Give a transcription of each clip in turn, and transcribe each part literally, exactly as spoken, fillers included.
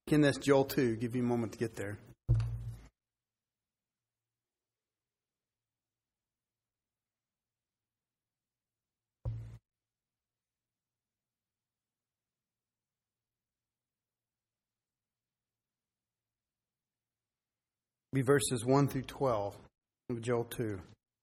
Again, that's Joel two. Give you a moment to get there. Be verses one through twelve of Joel two.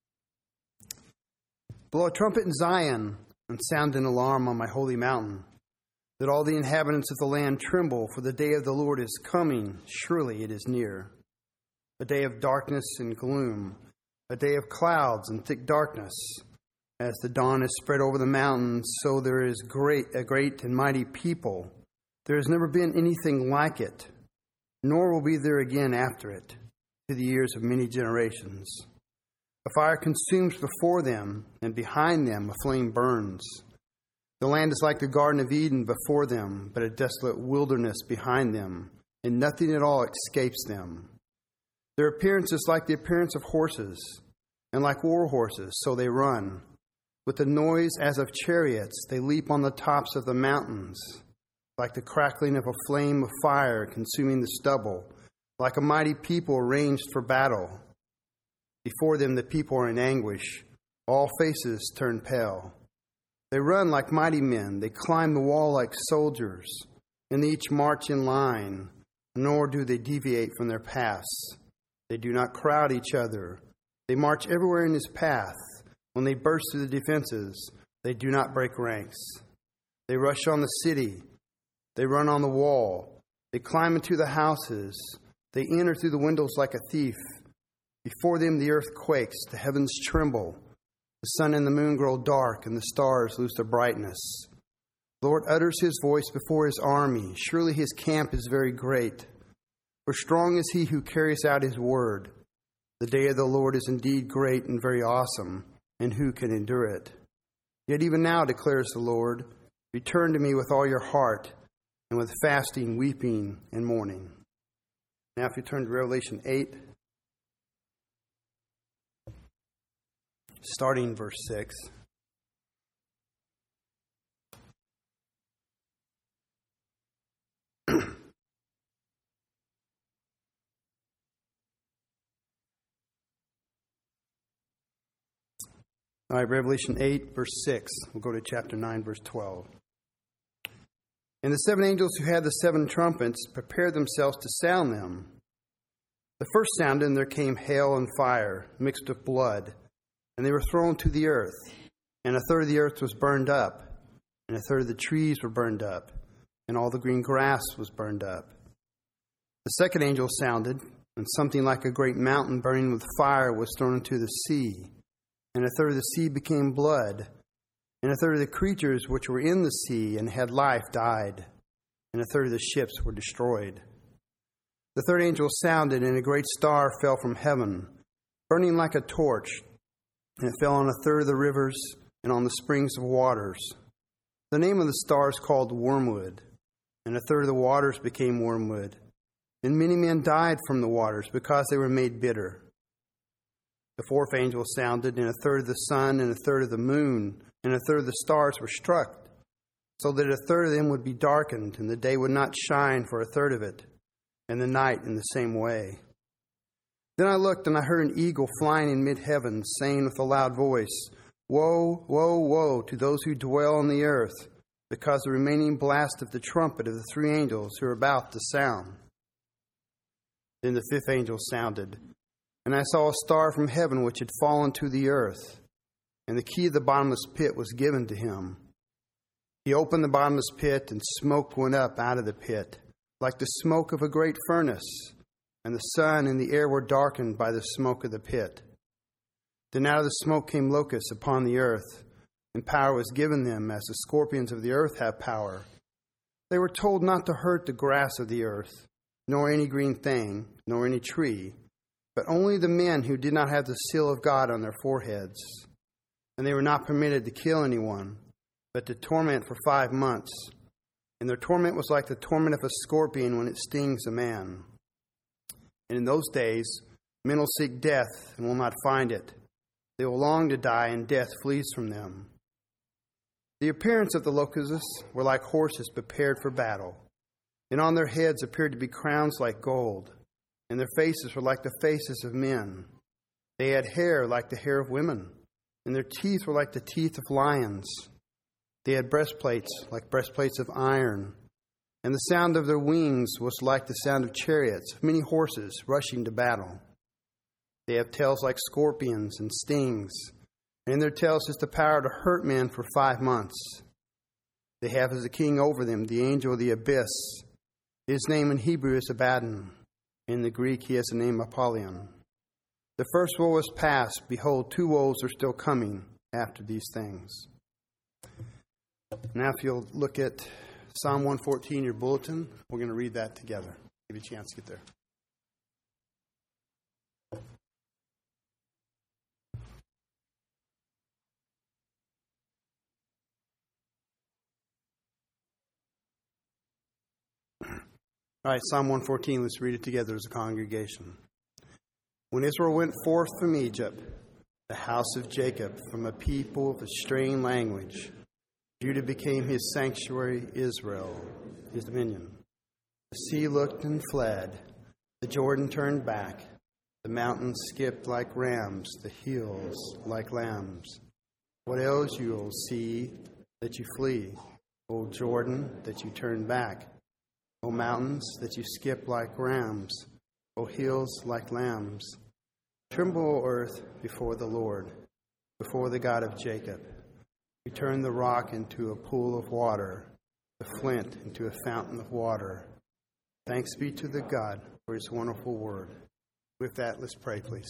Blow a trumpet in Zion and sound an alarm on my holy mountain, that all the inhabitants of the land tremble, for the day of the Lord is coming. Surely it is near. A day of darkness and gloom, a day of clouds and thick darkness. As the dawn is spread over the mountains, so there is great a great and mighty people. There has never been anything like it, nor will be there again after it, to the years of many generations. A fire consumes before them, and behind them a flame burns. The land is like the Garden of Eden before them, but a desolate wilderness behind them, and nothing at all escapes them. Their appearance is like the appearance of horses, and like war horses, so they run. With a noise as of chariots, they leap on the tops of the mountains, like the crackling of a flame of fire consuming the stubble, like a mighty people arranged for battle. Before them the people are in anguish. All faces turn pale. They run like mighty men. They climb the wall like soldiers, and they each march in line, nor do they deviate from their paths. They do not crowd each other. They march everywhere in his path. When they burst through the defenses, they do not break ranks. They rush on the city. They run on the wall. They climb into the houses. They enter through the windows like a thief. Before them the earth quakes, the heavens tremble. The sun and the moon grow dark, and the stars lose their brightness. The Lord utters his voice before his army. Surely his camp is very great. For strong is he who carries out his word. The day of the Lord is indeed great and very awesome, and who can endure it? Yet even now, declares the Lord, return to me with all your heart, and with fasting, weeping, and mourning. Now if you turn to Revelation eight, starting verse six. All right, Revelation eight, verse six. We'll go to chapter nine, verse twelve. And the seven angels who had the seven trumpets prepared themselves to sound them. The first sounded, and there came hail and fire, mixed with blood, and they were thrown to the earth. And a third of the earth was burned up, and a third of the trees were burned up, and all the green grass was burned up. The second angel sounded, and something like a great mountain burning with fire was thrown into the sea. And a third of the sea became blood, and a third of the creatures which were in the sea and had life died, and a third of the ships were destroyed. The third angel sounded, and a great star fell from heaven, burning like a torch, and it fell on a third of the rivers and on the springs of waters. The name of the star is called Wormwood, and a third of the waters became wormwood, and many men died from the waters because they were made bitter. The fourth angel sounded, and a third of the sun and a third of the moon and a third of the stars were struck, so that a third of them would be darkened, and the day would not shine for a third of it, and the night in the same way. Then I looked, and I heard an eagle flying in mid-heaven, saying with a loud voice, Woe, woe, woe to those who dwell on the earth, because the remaining blast of the trumpet of the three angels who are about to sound. Then the fifth angel sounded, and I saw a star from heaven which had fallen to the earth, and the key of the bottomless pit was given to him. He opened the bottomless pit, and smoke went up out of the pit, like the smoke of a great furnace, and the sun and the air were darkened by the smoke of the pit. Then out of the smoke came locusts upon the earth, and power was given them as the scorpions of the earth have power. They were told not to hurt the grass of the earth, nor any green thing, nor any tree, but only the men who did not have the seal of God on their foreheads. And they were not permitted to kill anyone, but to torment for five months. And their torment was like the torment of a scorpion when it stings a man. And in those days, men will seek death and will not find it. They will long to die, and death flees from them. The appearance of the locusts were like horses prepared for battle. And on their heads appeared to be crowns like gold, and their faces were like the faces of men. They had hair like the hair of women, and their teeth were like the teeth of lions. They had breastplates like breastplates of iron, and the sound of their wings was like the sound of chariots, of many horses rushing to battle. They have tails like scorpions and stings, and in their tails is the power to hurt men for five months. They have as a king over them the angel of the abyss. His name in Hebrew is Abaddon. In the Greek he has the name Apollyon. The first woe is past. Behold, two woes are still coming after these things. Now if you'll look at Psalm one fourteen, your bulletin, we're going to read that together. Give you a chance to get there. All right, Psalm one fourteen, let's read it together as a congregation. When Israel went forth from Egypt, the house of Jacob, from a people of a strange language, Judah became his sanctuary, Israel, his dominion. The sea looked and fled, the Jordan turned back, the mountains skipped like rams, the hills like lambs. What ails you, O sea, that you flee? O Jordan, that you turn back? O mountains, that you skip like rams, O hills like lambs. Tremble, O earth, before the Lord, before the God of Jacob. You turn the rock into a pool of water, the flint into a fountain of water. Thanks be to the God for his wonderful word. With that, let's pray, please.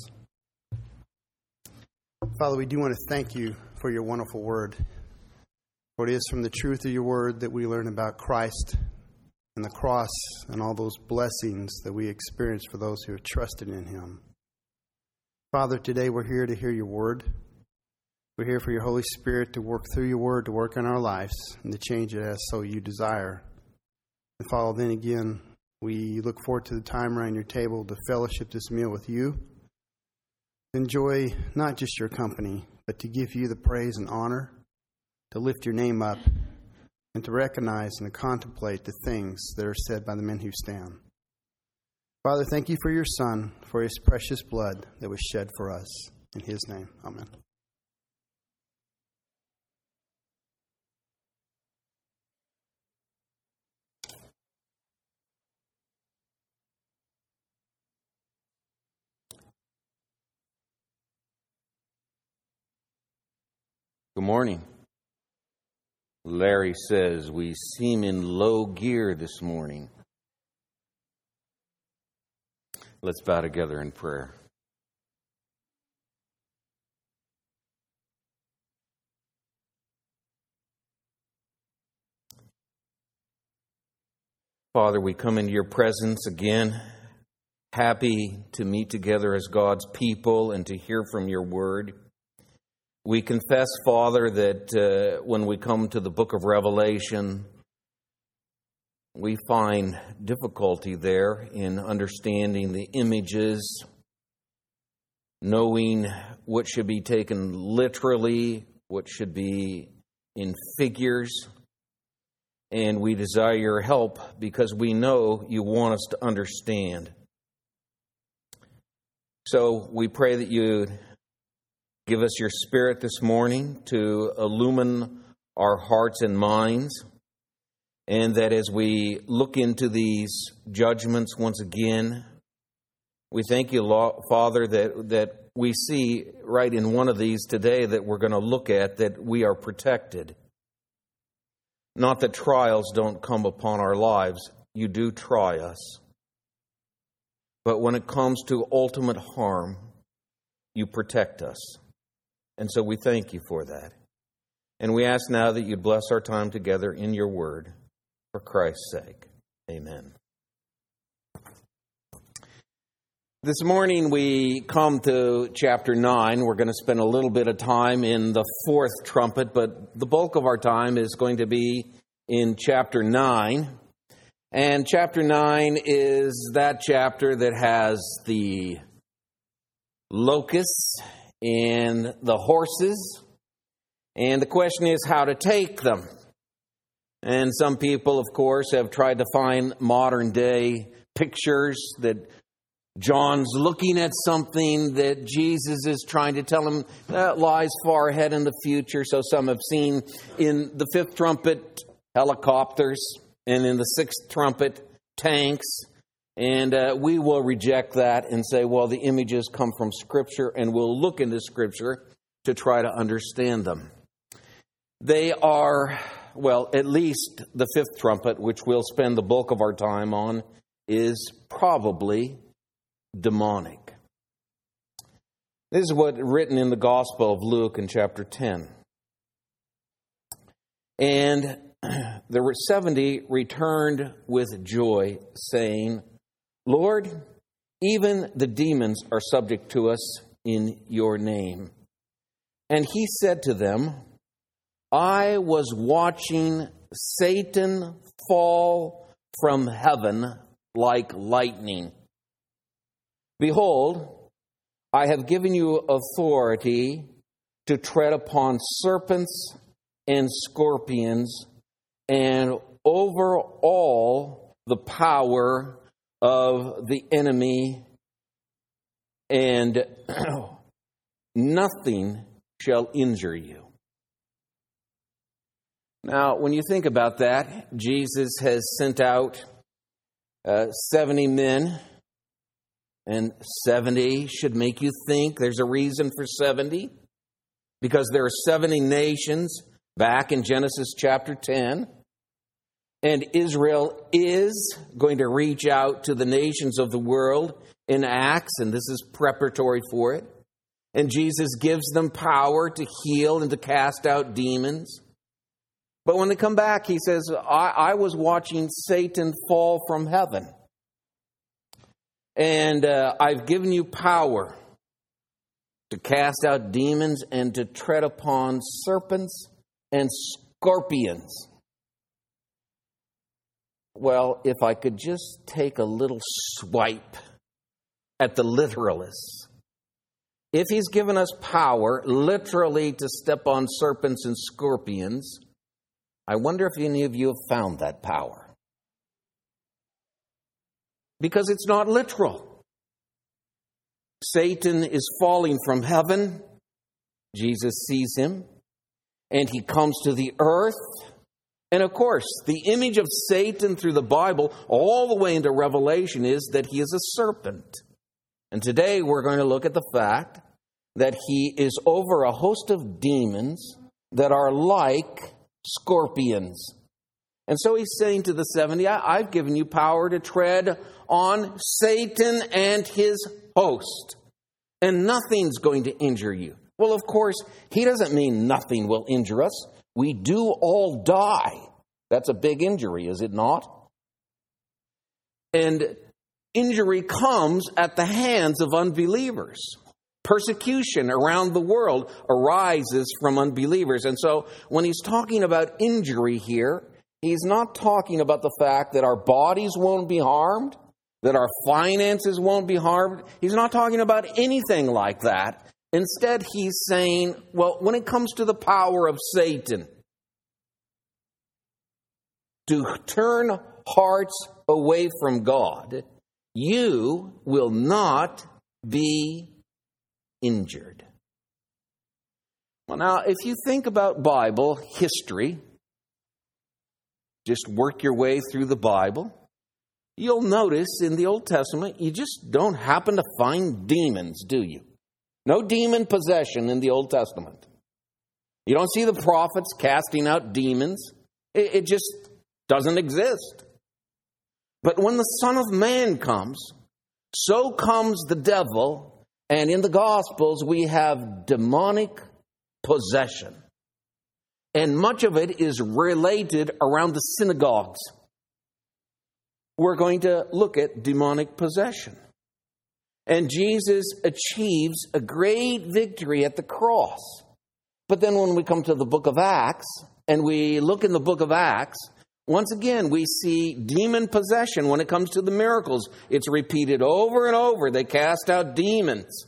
Father, we do want to thank you for your wonderful word. For it is from the truth of your word that we learn about Christ and the cross and all those blessings that we experience for those who are trusted in him. Father, today we're here to hear your word. We're here for your Holy Spirit to work through your word, to work in our lives, and to change it as so you desire. And Father, then again, we look forward to the time around your table to fellowship this meal with you. Enjoy not just your company, but to give you the praise and honor, to lift your name up, and to recognize and to contemplate the things that are said by the men who stand. Father, thank you for your Son, for his precious blood that was shed for us. In his name, amen. Good morning. Larry says we seem in low gear this morning. Let's bow together in prayer. Father, we come into your presence again, happy to meet together as God's people and to hear from your word. We confess, Father, that uh, when we come to the book of Revelation, we find difficulty there in understanding the images, knowing what should be taken literally, what should be in figures. And we desire your help because we know you want us to understand. So we pray that you give us your Spirit this morning to illumine our hearts and minds, and that as we look into these judgments once again, we thank you, Father, that, that we see right in one of these today that we're going to look at that we are protected. Not that trials don't come upon our lives. You do try us. But when it comes to ultimate harm, you protect us. And so we thank you for that. And we ask now that you bless our time together in your word for Christ's sake. Amen. This morning we come to chapter nine. We're going to spend a little bit of time in the fourth trumpet, but the bulk of our time is going to be in chapter nine. And chapter nine is that chapter that has the locusts and the horses. And the question is how to take them. And some people, of course, have tried to find modern day pictures that John's looking at something that Jesus is trying to tell him that lies far ahead in the future. So some have seen in the fifth trumpet helicopters and in the sixth trumpet tanks. And uh, we will reject that and say, well, the images come from Scripture, and we'll look into Scripture to try to understand them. They are, well, at least the fifth trumpet, which we'll spend the bulk of our time on, is probably demonic. This is what written in the Gospel of Luke in chapter ten. And there were seventy returned with joy, saying, Lord, even the demons are subject to us in your name. And he said to them, I was watching Satan fall from heaven like lightning. Behold, I have given you authority to tread upon serpents and scorpions and over all the power of the enemy, and nothing shall injure you. Now, when you think about that, Jesus has sent out uh, seventy men, and seventy should make you think there's a reason for seventy, because there are seventy nations back in Genesis chapter ten, and Israel is going to reach out to the nations of the world in Acts, and this is preparatory for it. And Jesus gives them power to heal and to cast out demons. But when they come back, he says, I, I was watching Satan fall from heaven. And uh, I've given you power to cast out demons and to tread upon serpents and scorpions. Well, if I could just take a little swipe at the literalists. If he's given us power, literally, to step on serpents and scorpions, I wonder if any of you have found that power. Because it's not literal. Satan is falling from heaven. Jesus sees him. And he comes to the earth. And of course, the image of Satan through the Bible, all the way into Revelation, is that he is a serpent. And today we're going to look at the fact that he is over a host of demons that are like scorpions. And so he's saying to the seventy, I've given you power to tread on Satan and his host, and nothing's going to injure you. Well, of course, he doesn't mean nothing will injure us. We do all die. That's a big injury, is it not? And injury comes at the hands of unbelievers. Persecution around the world arises from unbelievers. And so when he's talking about injury here, he's not talking about the fact that our bodies won't be harmed, that our finances won't be harmed. He's not talking about anything like that. Instead, he's saying, well, when it comes to the power of Satan, to turn hearts away from God, you will not be injured. Well, now, if you think about Bible history, just work your way through the Bible, you'll notice in the Old Testament, you just don't happen to find demons, do you? No demon possession in the Old Testament. You don't see the prophets casting out demons. It, it just doesn't exist. But when the Son of Man comes, so comes the devil. And in the Gospels, we have demonic possession. And much of it is related around the synagogues. We're going to look at demonic possession. And Jesus achieves a great victory at the cross. But then when we come to the book of Acts, and we look in the book of Acts, once again, we see demon possession when it comes to the miracles. It's repeated over and over. They cast out demons,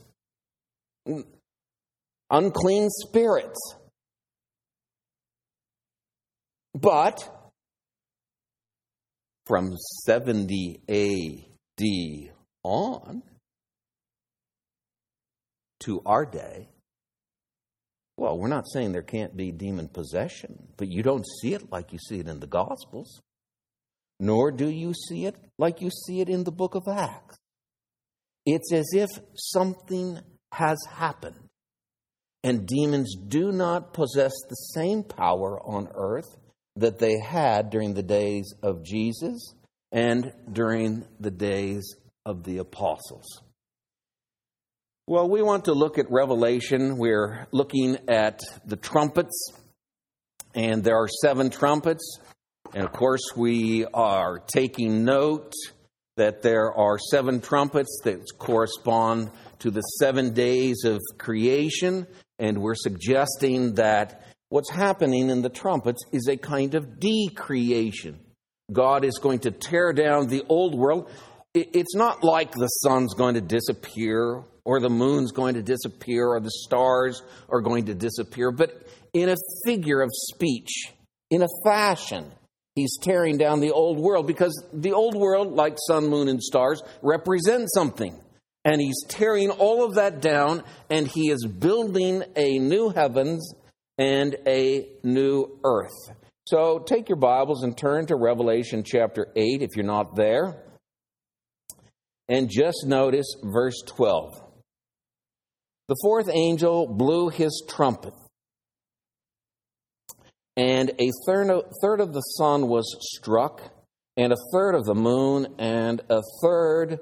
unclean spirits. But from seventy A D on to our day, well, we're not saying there can't be demon possession, but you don't see it like you see it in the Gospels, nor do you see it like you see it in the book of Acts. It's as if something has happened, and demons do not possess the same power on earth that they had during the days of Jesus and during the days of the apostles. Well, we want to look at Revelation. We're looking at the trumpets, and there are seven trumpets. And of course, we are taking note that there are seven trumpets that correspond to the seven days of creation. And we're suggesting that what's happening in the trumpets is a kind of decreation. God is going to tear down the old world. It's not like the sun's going to disappear, or the moon's going to disappear, or the stars are going to disappear. But in a figure of speech, in a fashion, he's tearing down the old world, because the old world, like sun, moon, and stars, represent something. And he's tearing all of that down, and he is building a new heavens and a new earth. So take your Bibles and turn to Revelation chapter eight, if you're not there. And just notice verse twelve. The fourth angel blew his trumpet, and a third of, third of the sun was struck, and a third of the moon, and a third,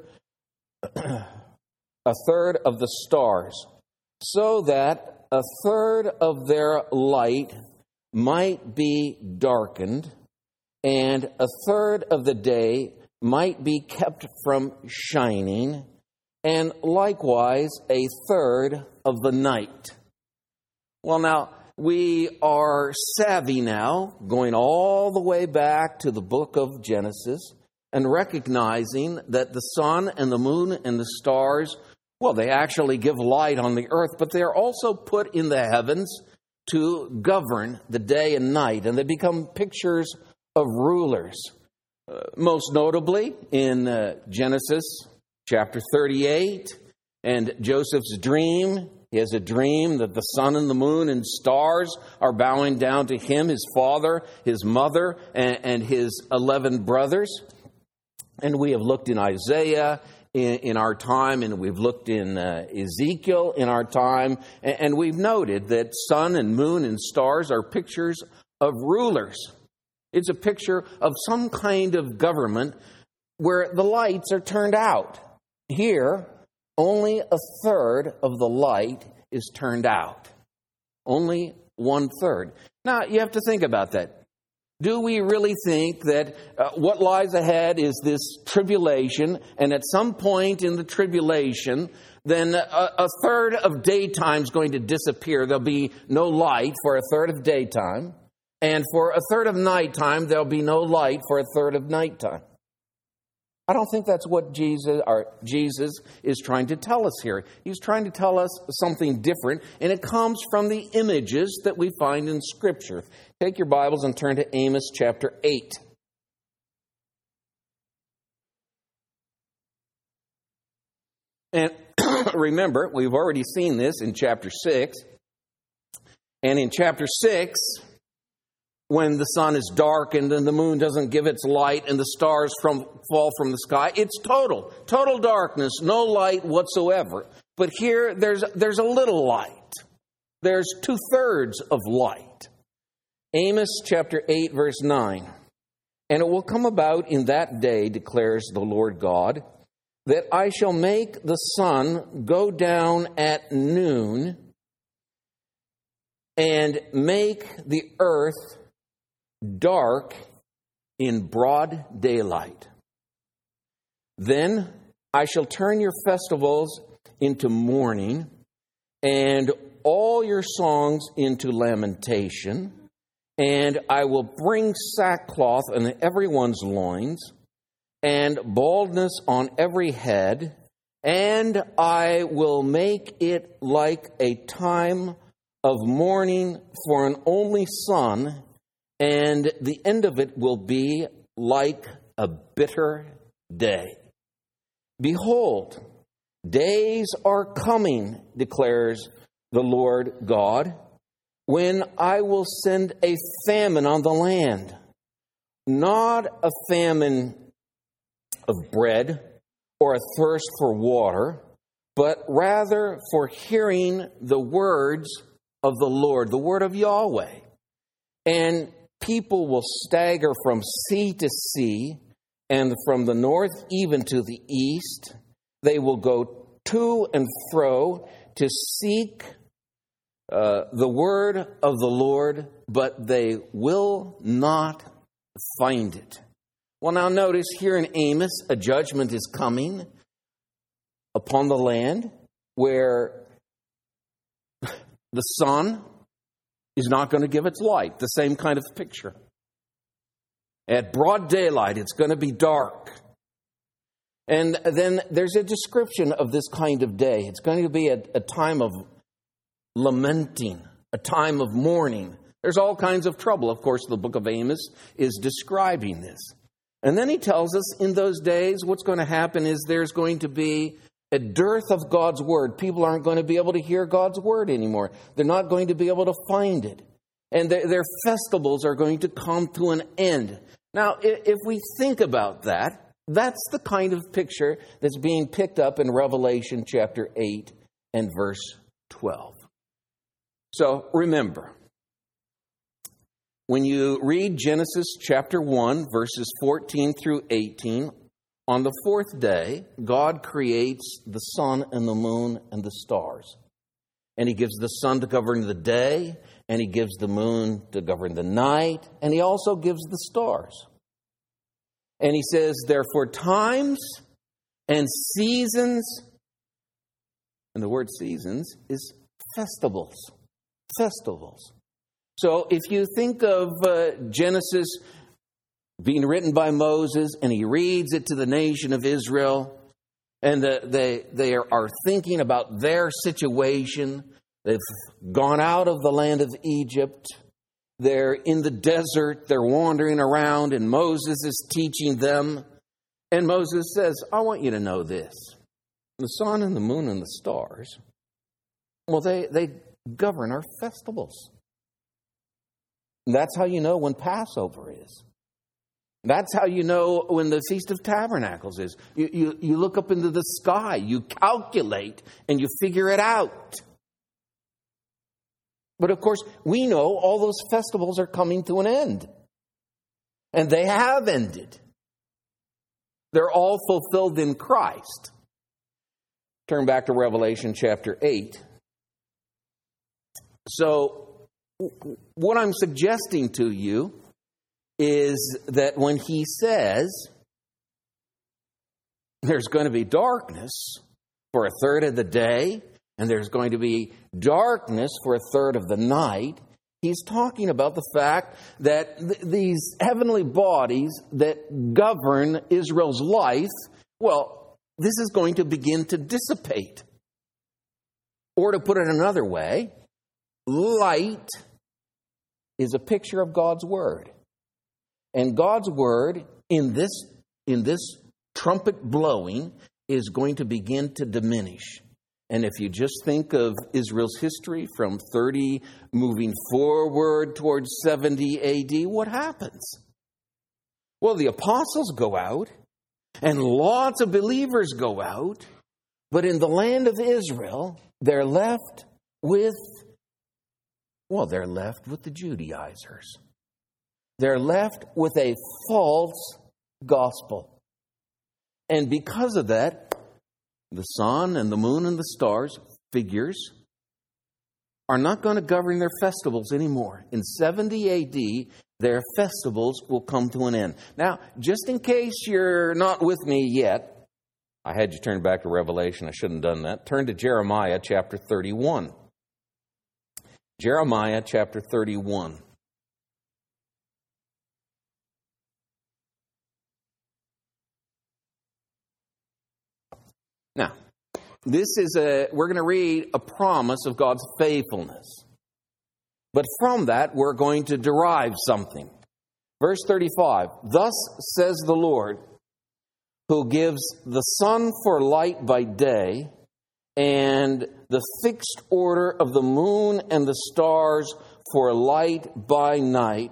a third of the stars, so that a third of their light might be darkened, and a third of the day might be kept from shining, and likewise a third of the night. Well, now, we are savvy now, going all the way back to the book of Genesis, and recognizing that the sun and the moon and the stars, well, they actually give light on the earth, but they are also put in the heavens to govern the day and night, and they become pictures of rulers. Uh, most notably in uh, Genesis chapter thirty-eight, and Joseph's dream. He has a dream that the sun and the moon and stars are bowing down to him, his father, his mother, and, and his eleven brothers. And we have looked in Isaiah in, in our time, and we've looked in uh, Ezekiel in our time, and, and we've noted that sun and moon and stars are pictures of rulers. It's a picture of some kind of government where the lights are turned out. Here, only a third of the light is turned out. Only one third. Now, you have to think about that. Do we really think that uh, what lies ahead is this tribulation, and at some point in the tribulation, then a, a third of daytime is going to disappear? There'll be no light for a third of daytime. And for a third of nighttime, there'll be no light for a third of nighttime. I don't think that's what Jesus, or Jesus is trying to tell us here. He's trying to tell us something different, and it comes from the images that we find in Scripture. Take your Bibles and turn to Amos chapter eight. And remember, we've already seen this in chapter six. And in chapter six, when the sun is darkened and the moon doesn't give its light and the stars from, fall from the sky, it's total, total darkness, no light whatsoever. But here, there's, there's a little light. There's two-thirds of light. Amos chapter eight, verse nine. And it will come about in that day, declares the Lord God, that I shall make the sun go down at noon and make the earth dark in broad daylight. Then I shall turn your festivals into mourning, and all your songs into lamentation, and I will bring sackcloth on everyone's loins, and baldness on every head, and I will make it like a time of mourning for an only son, and the end of it will be like a bitter day. Behold, days are coming, declares the Lord God, when I will send a famine on the land, not a famine of bread or a thirst for water, but rather for hearing the words of the Lord, the word of Yahweh. And people will stagger from sea to sea, and from the north even to the east. They will go to and fro to seek uh, the word of the Lord, but they will not find it. Well, now notice here in Amos, a judgment is coming upon the land where the sun is not going to give its light. The same kind of picture. At broad daylight, it's going to be dark. And then there's a description of this kind of day. It's going to be a, a time of lamenting, a time of mourning. There's all kinds of trouble. Of course, the book of Amos is describing this. And then he tells us in those days what's going to happen is there's going to be a dearth of God's word. People aren't going to be able to hear God's word anymore. They're not going to be able to find it. And their, their festivals are going to come to an end. Now, if we think about that, that's the kind of picture that's being picked up in Revelation chapter eight and verse twelve. So remember, when you read Genesis chapter one, verses fourteen through eighteen, on the fourth day, God creates the sun and the moon and the stars. And he gives the sun to govern the day, and he gives the moon to govern the night, and he also gives the stars. And he says, therefore, times and seasons, and the word seasons is festivals. Festivals. So if you think of uh, Genesis being written by Moses, and he reads it to the nation of Israel, and the, they, they are thinking about their situation. They've gone out of the land of Egypt. They're in the desert. They're wandering around, and Moses is teaching them. And Moses says, I want you to know this. The sun and the moon and the stars, well, they, they govern our festivals. And that's how you know when Passover is. That's how you know when the Feast of Tabernacles is. You, you, you look up into the sky, you calculate, and you figure it out. But of course, we know all those festivals are coming to an end. And they have ended. They're all fulfilled in Christ. Turn back to Revelation chapter eight. So, what I'm suggesting to you is that when he says there's going to be darkness for a third of the day, and there's going to be darkness for a third of the night, he's talking about the fact that th- these heavenly bodies that govern Israel's life, well, this is going to begin to dissipate. Or to put it another way, light is a picture of God's word. And God's word in this, in this trumpet blowing is going to begin to diminish. And if you just think of Israel's history from thirty moving forward towards seventy A D, what happens? Well, the apostles go out, and lots of believers go out, but in the land of Israel, they're left with, well, they're left with the Judaizers. They're left with a false gospel. And because of that, the sun and the moon and the stars, figures, are not going to govern their festivals anymore. In seventy A D, their festivals will come to an end. Now, just in case you're not with me yet, I had you turn back to Revelation. I shouldn't have done that. Turn to Jeremiah chapter thirty-one. Jeremiah chapter thirty-one. Now, this is a, we're going to read a promise of God's faithfulness. But from that, we're going to derive something. Verse thirty-five, thus says the Lord, who gives the sun for light by day, and the fixed order of the moon and the stars for light by night,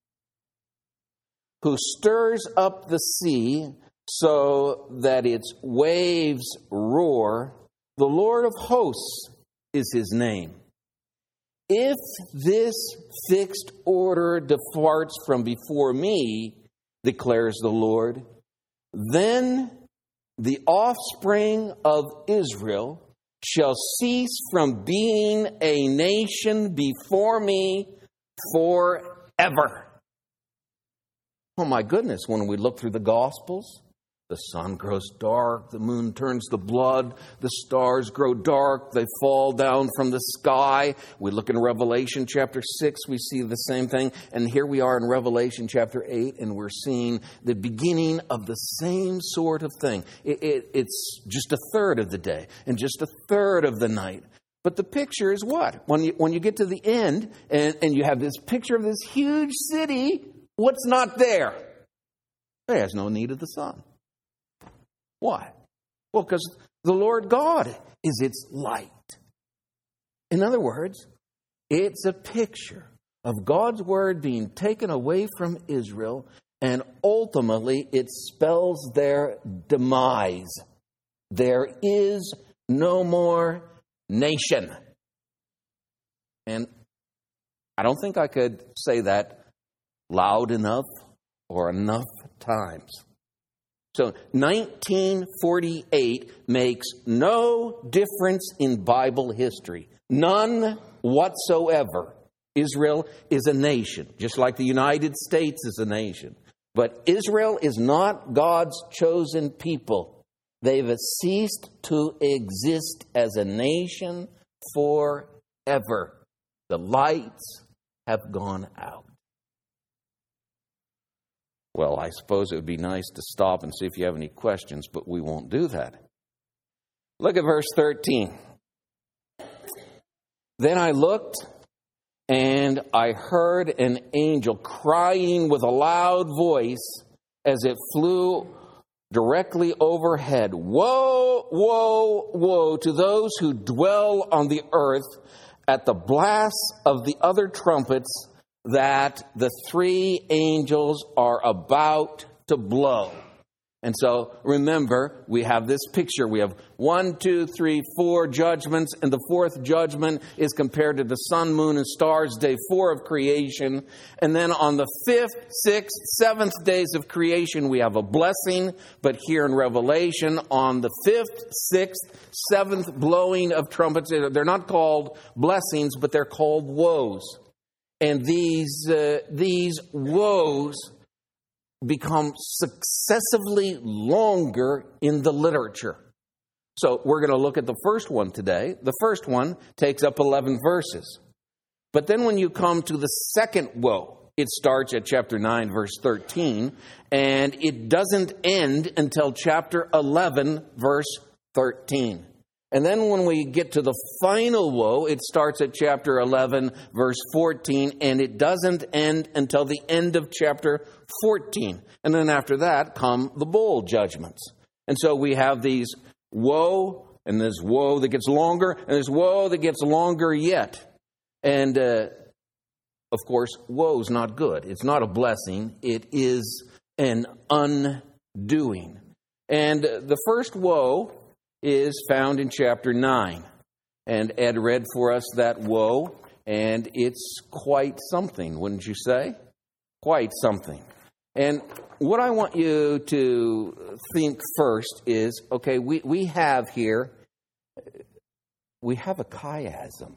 who stirs up the sea so that its waves roar. The Lord of hosts is his name. If this fixed order departs from before me, declares the Lord, then the offspring of Israel shall cease from being a nation before me forever. Oh my goodness, when we look through the Gospels, the sun grows dark, the moon turns to blood, the stars grow dark, they fall down from the sky. We look in Revelation chapter six, we see the same thing. And here we are in Revelation chapter eight, and we're seeing the beginning of the same sort of thing. It, it, it's just a third of the day and just a third of the night. But the picture is what? When you, when you get to the end and, and you have this picture of this huge city, what's not there? It has no need of the sun. Why? Well, because the Lord God is its light. In other words, it's a picture of God's word being taken away from Israel, and ultimately it spells their demise. There is no more nation. And I don't think I could say that loud enough or enough times. So nineteen forty-eight makes no difference in Bible history. None whatsoever. Israel is a nation, just like the United States is a nation. But Israel is not God's chosen people. They've ceased to exist as a nation forever. The lights have gone out. Well, I suppose it would be nice to stop and see if you have any questions, but we won't do that. Look at verse thirteen. Then I looked, and I heard an angel crying with a loud voice as it flew directly overhead. Woe, woe, woe to those who dwell on the earth at the blast of the other trumpets that the three angels are about to blow. And so, remember, we have this picture. We have one, two, three, four judgments, and the fourth judgment is compared to the sun, moon, and stars, day four of creation. And then on the fifth, sixth, seventh days of creation, we have a blessing. But here in Revelation, on the fifth, sixth, seventh blowing of trumpets, they're not called blessings, but they're called woes. And these uh, these woes become successively longer in the literature. So we're going to look at the first one today. The first one takes up eleven verses. But then when you come to the second woe, it starts at chapter nine, verse thirteen, and it doesn't end until chapter eleven, verse thirteen. And then when we get to the final woe, it starts at chapter eleven, verse fourteen, and it doesn't end until the end of chapter fourteen. And then after that come the bowl judgments. And so we have these woe, and there's woe that gets longer, and there's woe that gets longer yet. And, uh, of course, woe's not good. It's not a blessing. It is an undoing. And the first woe is found in chapter nine. And Ed read for us that woe, and it's quite something, wouldn't you say? Quite something. And what I want you to think first is, okay, we, we have here, we have a chiasm.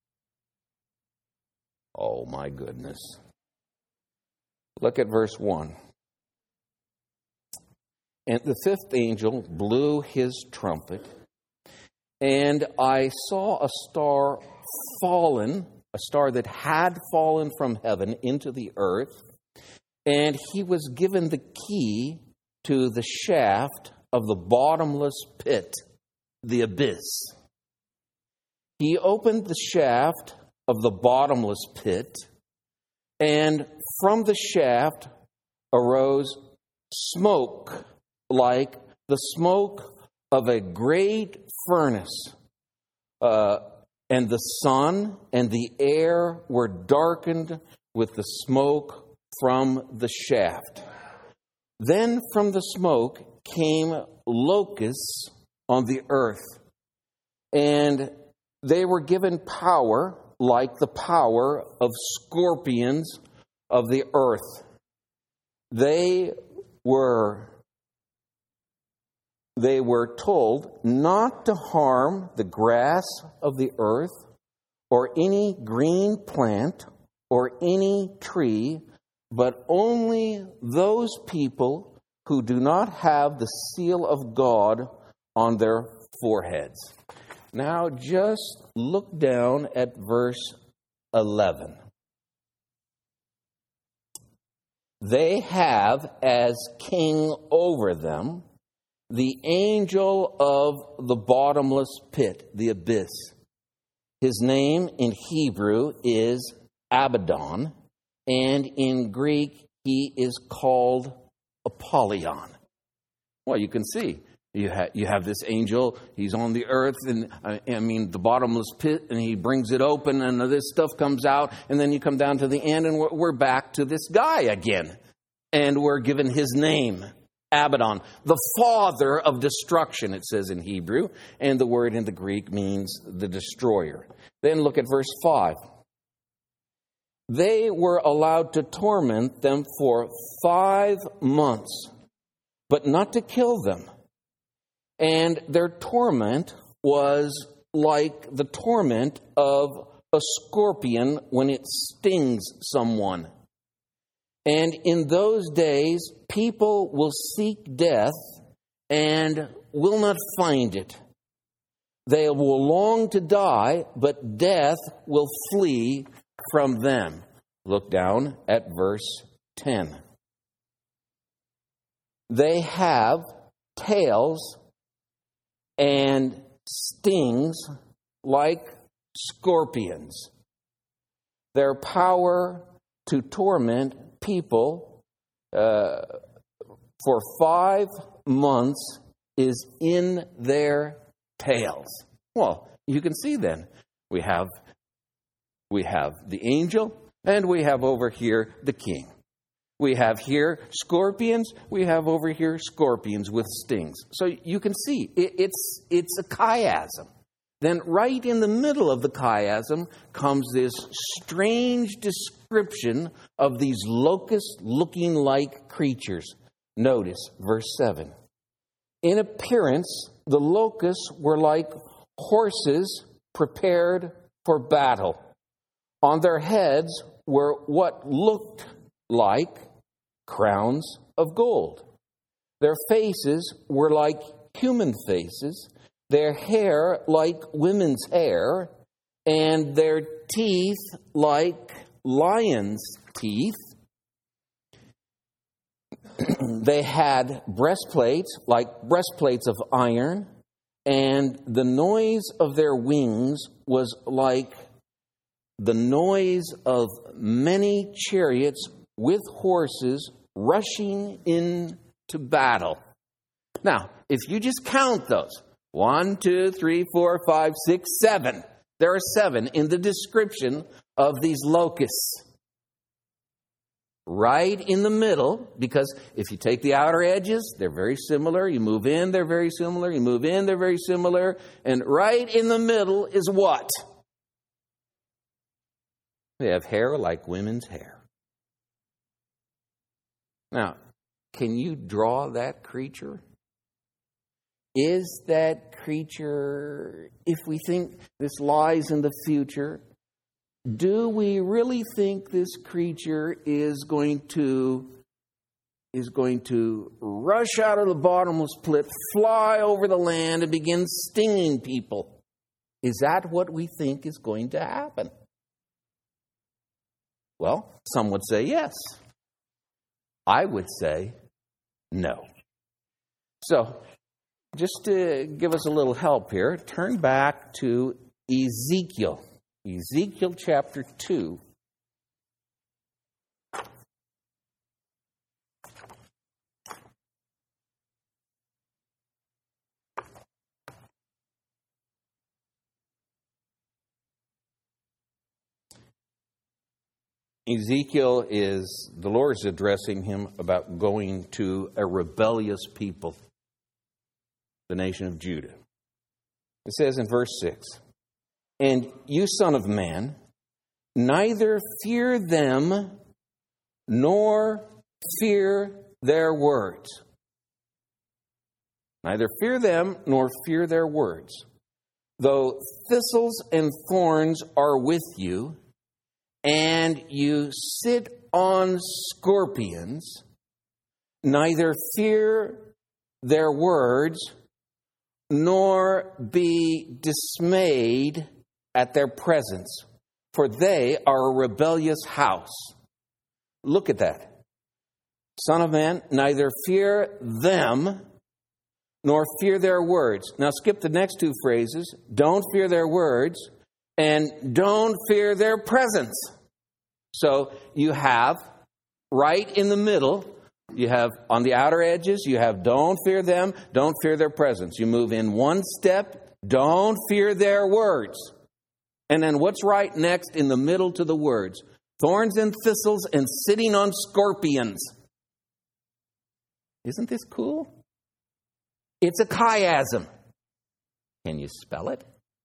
Oh my goodness. Look at verse one. And the fifth angel blew his trumpet, and I saw a star fallen, a star that had fallen from heaven into the earth, and he was given the key to the shaft of the bottomless pit, the abyss. He opened the shaft of the bottomless pit, and from the shaft arose smoke like the smoke of a great furnace, uh, and the sun and the air were darkened with the smoke from the shaft. Then from the smoke came locusts on the earth, and they were given power like the power of scorpions of the earth. They were They were told not to harm the grass of the earth, or any green plant, or any tree, but only those people who do not have the seal of God on their foreheads. Now just look down at verse eleven. They have as king over them the angel of the bottomless pit, the abyss. His name in Hebrew is Abaddon, and in Greek he is called Apollyon. Well, you can see, you have, you have this angel, he's on the earth, and uh, I mean the bottomless pit, and he brings it open, and this stuff comes out, and then you come down to the end, and we're, we're back to this guy again. And we're given his name, Abaddon, the father of destruction, it says in Hebrew, and the word in the Greek means the destroyer. Then look at verse five. They were allowed to torment them for five months, but not to kill them. And their torment was like the torment of a scorpion when it stings someone. And in those days, people will seek death and will not find it. They will long to die, but death will flee from them. Look down at verse ten. They have tails and stings like scorpions. Their power to torment people uh, for five months is in their tails. Well, you can see then we have we have the angel, and we have over here the king. We have here scorpions. We have over here scorpions with stings. So you can see it, it's it's a chiasm. Then right in the middle of the chiasm comes this strange description of these locust-looking like creatures. Notice verse seven. In appearance, the locusts were like horses prepared for battle. On their heads were what looked like crowns of gold. Their faces were like human faces, their hair like women's hair, and their teeth like lions' teeth. They had breastplates like breastplates of iron, and the noise of their wings was like the noise of many chariots with horses rushing into battle. Now, if you just count those, one, two, three, four, five, six, seven. There are seven in the description of these locusts. Right in the middle, because if you take the outer edges, they're very similar. You move in, they're very similar. You move in, they're very similar. And right in the middle is what? They have hair like women's hair. Now, can you draw that creature? Is that creature, if we think this lies in the future, do we really think this creature is going to is going to rush out of the bottomless pit, fly over the land, and begin stinging people? Is that what we think is going to happen? Well, some would say yes. I would say no. So, just to give us a little help here, turn back to Ezekiel. Ezekiel chapter two. Ezekiel is, the Lord is addressing him about going to a rebellious people, the nation of Judah. It says in verse six, "And you, son of man, neither fear them nor fear their words." Neither fear them nor fear their words. "Though thistles and thorns are with you, and you sit on scorpions, neither fear their words, nor be dismayed at their presence, for they are a rebellious house." Look at that. Son of man, neither fear them, nor fear their words. Now skip the next two phrases. Don't fear their words, and don't fear their presence. So you have, right in the middle, you have on the outer edges, you have don't fear them, don't fear their presence. You move in one step, don't fear their words. And then what's right next in the middle to the words? Thorns and thistles and sitting on scorpions. Isn't this cool? It's a chiasm. Can you spell it?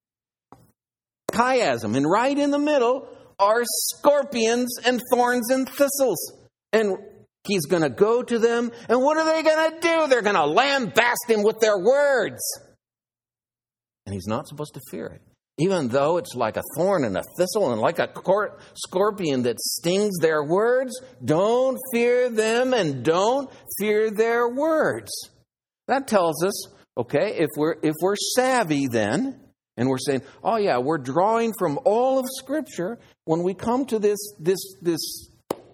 Chiasm. And right in the middle are scorpions and thorns and thistles. And he's going to go to them. And what are they going to do? They're going to lambaste him with their words. And he's not supposed to fear it. Even though it's like a thorn and a thistle and like a cor- scorpion that stings their words, don't fear them and don't fear their words. That tells us, okay, if we're if we're savvy then, and we're saying, oh yeah, we're drawing from all of Scripture, when we come to this this this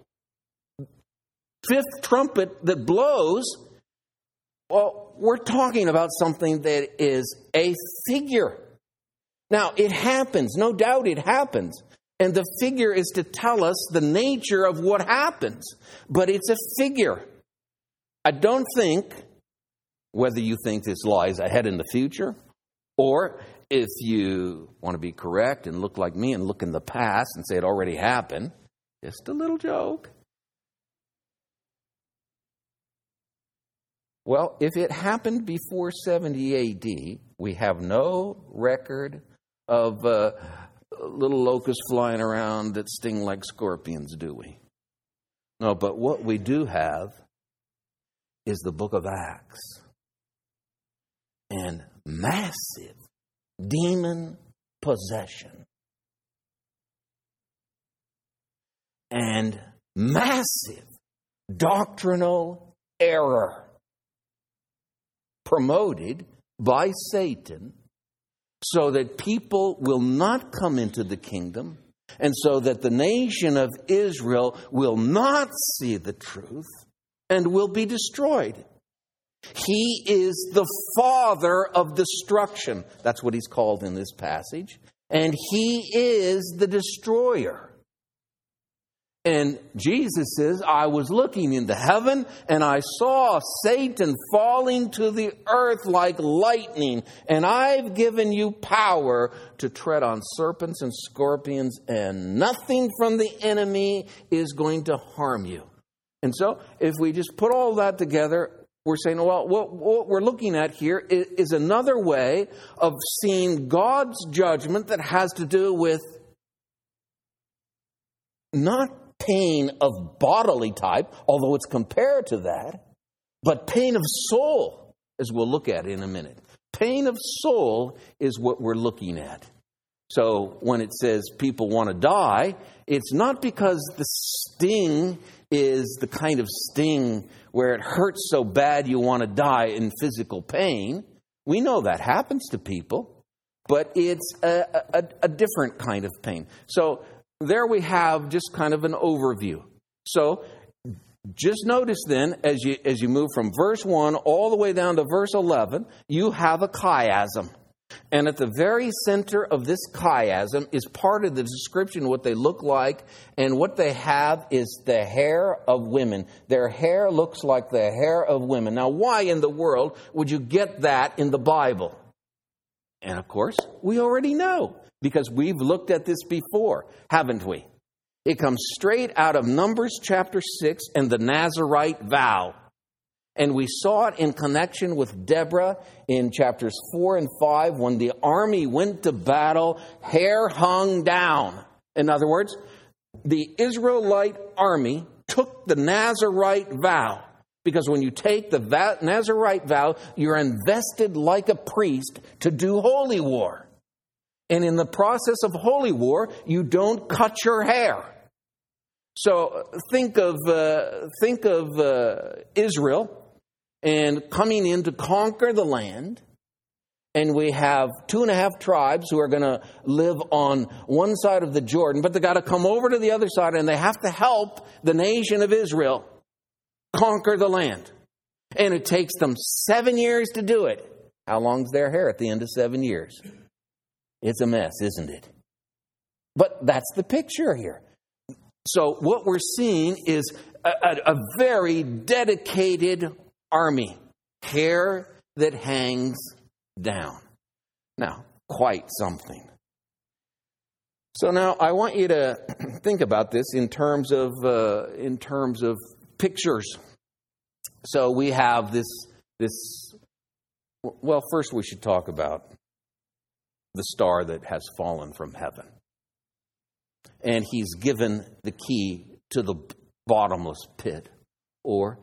fifth trumpet that blows, well, we're talking about something that is a figure. Now, it happens, no doubt it happens. And the figure is to tell us the nature of what happens. But it's a figure. I don't think, whether you think this lies ahead in the future, or if you want to be correct and look like me and look in the past and say it already happened, just a little joke. Well, if it happened before seventy A D, we have no record of uh, little locusts flying around that sting like scorpions, do we? No, but what we do have is the book of Acts. And massive demon possession. And massive doctrinal error promoted by Satan so that people will not come into the kingdom and so that the nation of Israel will not see the truth and will be destroyed. He is the father of destruction. That's what he's called in this passage. And he is the destroyer. And Jesus says, I was looking into heaven and I saw Satan falling to the earth like lightning. And I've given you power to tread on serpents and scorpions, and nothing from the enemy is going to harm you. And so if we just put all that together, we're saying, well, what, what we're looking at here is, is another way of seeing God's judgment that has to do with not pain of bodily type, although it's compared to that, but pain of soul, as we'll look at in a minute. Pain of soul is what we're looking at. So when it says people want to die, it's not because the sting is the kind of sting where it hurts so bad you want to die in physical pain. We know that happens to people, but it's a, a, a different kind of pain. So there we have just kind of an overview. So just notice then, as you as you move from verse one all the way down to verse eleven, you have a chiasm. And at the very center of this chiasm is part of the description of what they look like. And what they have is the hair of women. Their hair looks like the hair of women. Now, why in the world would you get that in the Bible? And of course, we already know, because we've looked at this before, haven't we? It comes straight out of Numbers chapter six and the Nazirite vow. And we saw it in connection with Deborah in chapters four and five when the army went to battle, hair hung down. In other words, the Israelite army took the Nazirite vow. Because when you take the Nazirite vow, you're invested like a priest to do holy war. And in the process of holy war, you don't cut your hair. So think of uh, think of uh, Israel and coming in to conquer the land. And we have two and a half tribes who are going to live on one side of the Jordan, but they got to come over to the other side and they have to help the nation of Israel conquer the land. And it takes them seven years to do it. How long's their hair at the end of seven years? It's a mess, isn't it? But that's the picture here. So what we're seeing is a, a, a very dedicated army. Hair that hangs down. Now, quite something. So now I want you to think about this in terms of uh, in terms of pictures. So we have this this. Well, first we should talk about the star that has fallen from heaven, and he's given the key to the bottomless pit, or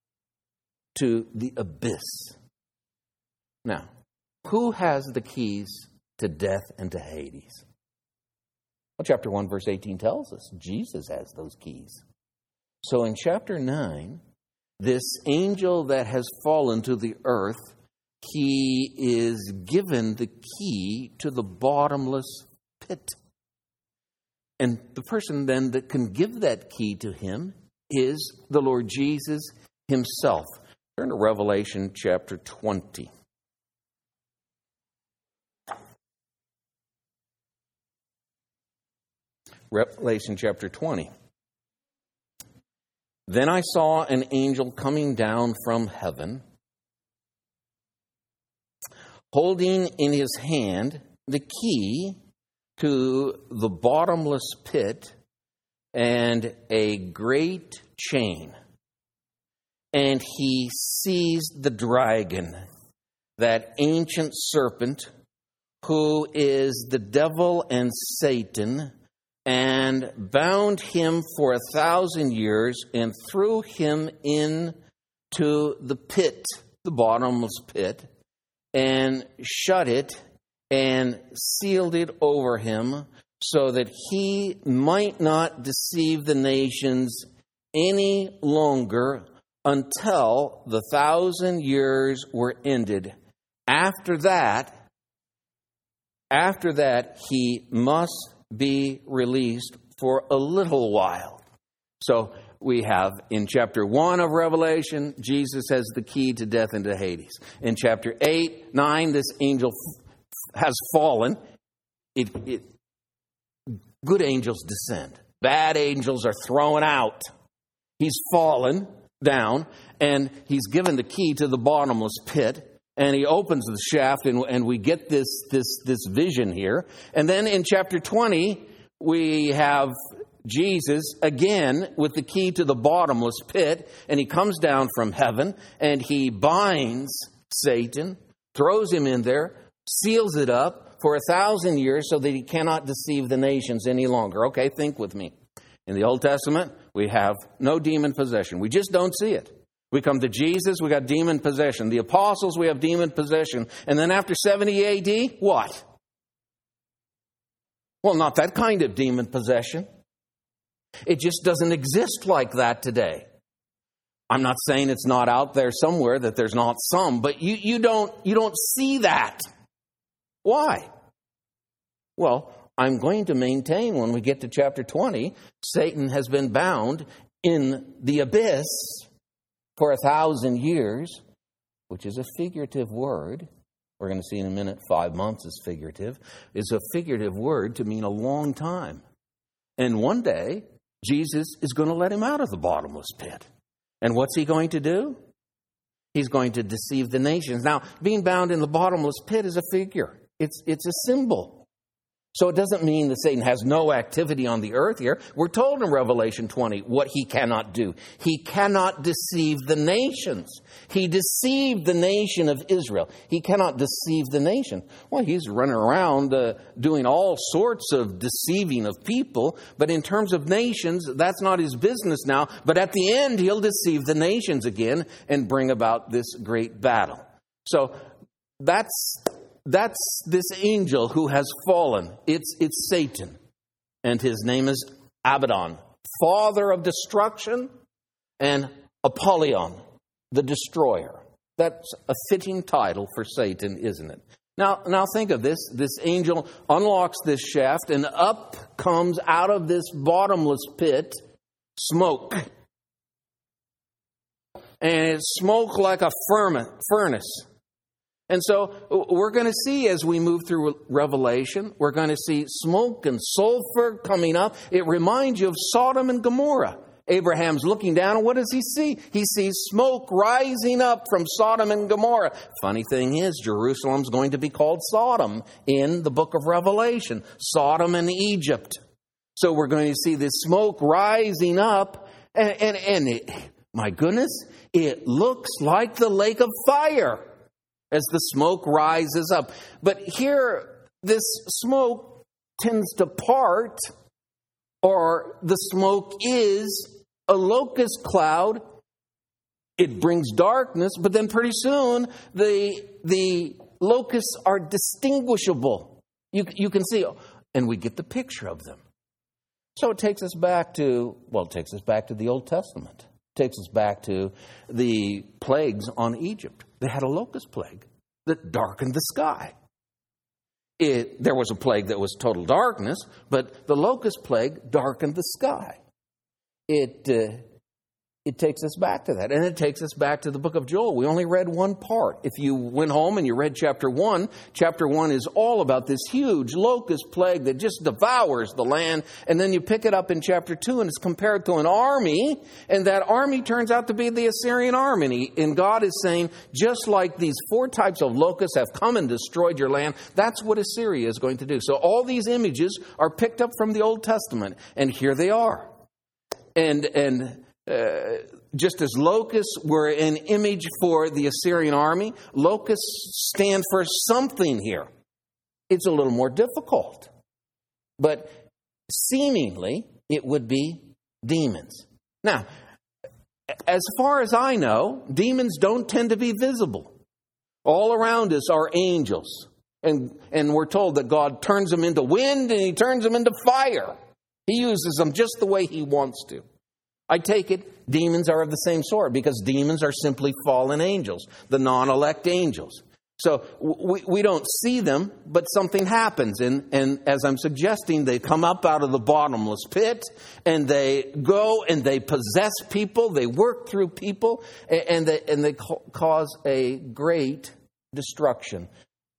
to the abyss. Now, who has the keys to death and to Hades? Well, chapter one, verse eighteen tells us Jesus has those keys. So in chapter nine, this angel that has fallen to the earth, he is given the key to the bottomless pit. And the person then that can give that key to him is the Lord Jesus himself. Turn to Revelation chapter twenty. Revelation chapter twenty. Then I saw an angel coming down from heaven, holding in his hand the key to the bottomless pit and a great chain. And he seized the dragon, that ancient serpent, who is the devil and Satan, and bound him for a thousand years and threw him into the pit, the bottomless pit, and shut it and sealed it over him so that he might not deceive the nations any longer until the thousand years were ended. After that, after that, he must be released for a little while. So we have in chapter one of Revelation, Jesus has the key to death and to Hades. In chapter eight, nine, this angel f- has fallen. It, it, good angels descend. Bad angels are thrown out. He's fallen down, and he's given the key to the bottomless pit. And he opens the shaft, and, and we get this, this, this vision here. And then in chapter twenty, we have Jesus again with the key to the bottomless pit. And he comes down from heaven, and he binds Satan, throws him in there, seals it up for a thousand years so that he cannot deceive the nations any longer. Okay, think with me. In the Old Testament, we have no demon possession. We just don't see it. We come to Jesus, we got demon possession. The apostles, we have demon possession. And then after seventy A D, what? Well, not that kind of demon possession. It just doesn't exist like that today. I'm not saying it's not out there somewhere, that there's not some, but you, you don't you don't see that. Why? Well, I'm going to maintain when we get to chapter twenty, Satan has been bound in the abyss for a thousand years, which is a figurative word. We're going to see in a minute, five months is figurative. Is a figurative word to mean a long time. And one day, Jesus is going to let him out of the bottomless pit. And what's he going to do? He's going to deceive the nations. Now, being bound in the bottomless pit is a figure. It's, it's a symbol. So it doesn't mean that Satan has no activity on the earth here. We're told in Revelation twenty what he cannot do. He cannot deceive the nations. He deceived the nation of Israel. He cannot deceive the nation. Well, he's running around uh, doing all sorts of deceiving of people, but in terms of nations, that's not his business now. But at the end, he'll deceive the nations again and bring about this great battle. So that's... That's this angel who has fallen. It's, it's Satan. And his name is Abaddon, father of destruction, and Apollyon, the destroyer. That's a fitting title for Satan, isn't it? Now, now think of this. This angel unlocks this shaft, and up comes out of this bottomless pit smoke. And it's smoke like a furnace. And so we're going to see as we move through Revelation, we're going to see smoke and sulfur coming up. It reminds you of Sodom and Gomorrah. Abraham's looking down, and what does he see? He sees smoke rising up from Sodom and Gomorrah. Funny thing is, Jerusalem's going to be called Sodom in the book of Revelation. Sodom and Egypt. So we're going to see this smoke rising up, and, and, and it, my goodness, it looks like the lake of fire as the smoke rises up. But here, this smoke tends to part, or the smoke is a locust cloud. It brings darkness, but then pretty soon the, the locusts are distinguishable. You, you can see, and we get the picture of them. So it takes us back to, well, it takes us back to the Old Testament. It takes us back to the plagues on Egypt. They had a locust plague that darkened the sky. It, there was a plague that was total darkness, but the locust plague darkened the sky. It, uh, it takes us back to that. And it takes us back to the book of Joel. We only read one part. If you went home and you read chapter one, chapter one is all about this huge locust plague that just devours the land. And then you pick it up in chapter two, and it's compared to an army. And that army turns out to be the Assyrian army. And God is saying, just like these four types of locusts have come and destroyed your land, that's what Assyria is going to do. So all these images are picked up from the Old Testament. And here they are. And, and, Uh, just as locusts were an image for the Assyrian army, locusts stand for something here. It's a little more difficult. But seemingly, it would be demons. Now, as far as I know, demons don't tend to be visible. All around us are angels. And, and we're told that God turns them into wind and He turns them into fire. He uses them just the way He wants to. I take it demons are of the same sort, because demons are simply fallen angels, the non-elect angels. So we, we don't see them, but something happens. And, and as I'm suggesting, they come up out of the bottomless pit, and they go and they possess people, they work through people, and they, and they cause a great destruction.